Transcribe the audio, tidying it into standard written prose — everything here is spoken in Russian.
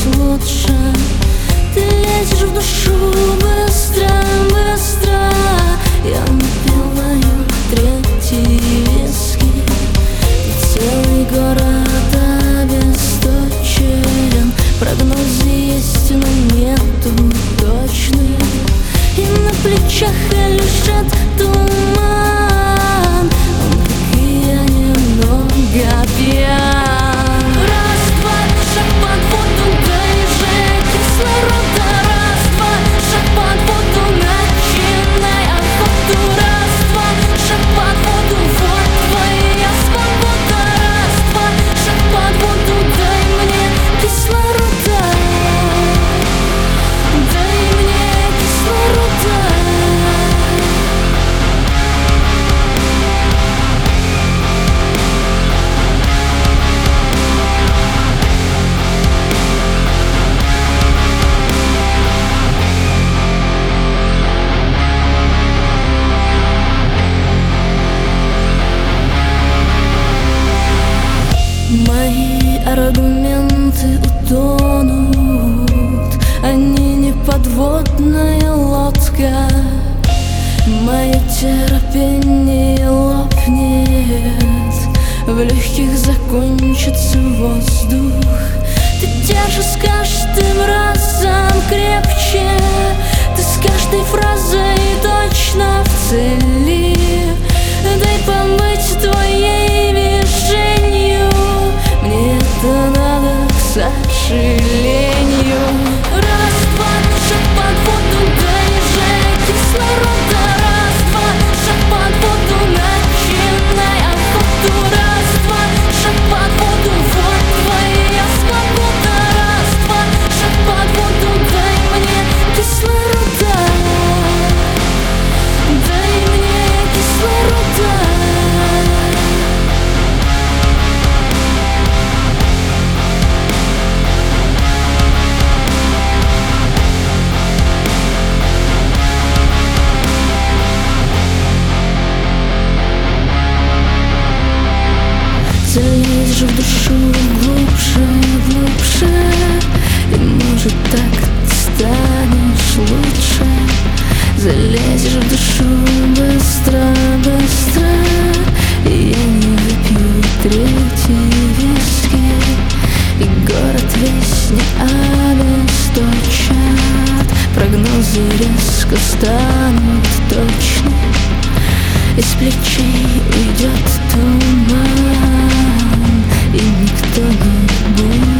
лучше. Ты лезешь в душу быстро, быстро. Я напиваю третий виски. И целый город обесточен. Прогнозы есть, но нету точных. И на плечах лежит туман. Он, как и я, немного пьян. Раз, два, шаг под воду, дай же кислорода. Раз, два, шаг под воду, начинай охоту. Раз, два, шаг под воду, вот твоя свобода. Раз, два, шаг под воду, дай мне кислорода. Дай мне кислорода. Мои аргументы утонут, они не подводная лодка. Мое терпение лопнет, в легких закончится воздух. Ты держишь с каждым разом крепче, ты с каждой фразой точно в цели. Дай побыть твоей мишенью, мне это надо, к сожалению. Раз, два, шаг под воду, дай же кислорода. Раз, два, шаг под воду, начинай охоту. Раз, два, шаг под воду, вот твоя свобода. Раз, два, шаг под воду, дай мне кислорода. Дай мне кислорода. Залезешь в душу глубже, глубже, и может так станешь лучше. Залезешь в душу быстро, быстро, и я не выпью третий виски. И город весь не обесточат, прогнозы резко станут точны. Из плечей уйдет туман, и никто не будет.